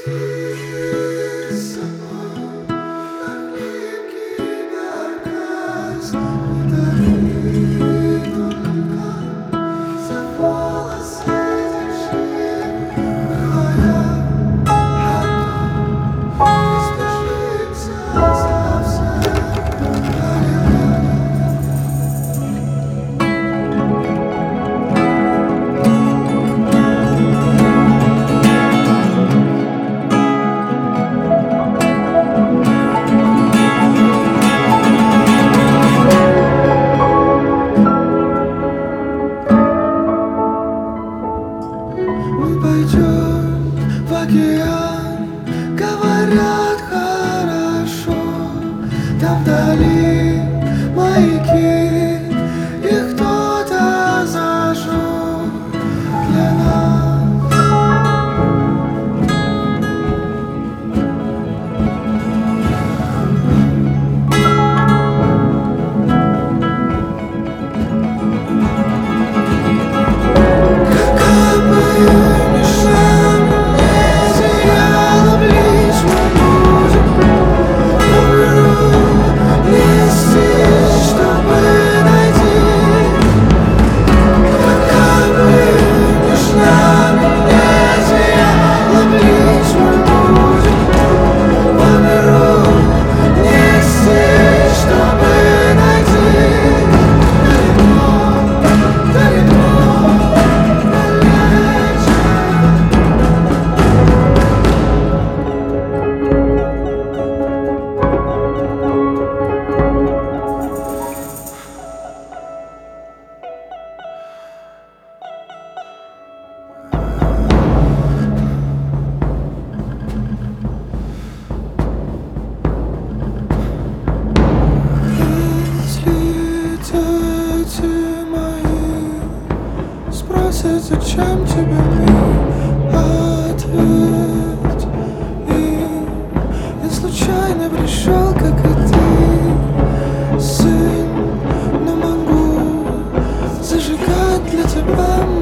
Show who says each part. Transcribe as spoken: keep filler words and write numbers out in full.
Speaker 1: Пойдем в океан, говорят хорошо. Там вдали маяки, их кто-то зажег для нас. Какая бы зачем тебе мой ответ? И я случайно пришел, как и ты, сын, но могу зажигать для тебя.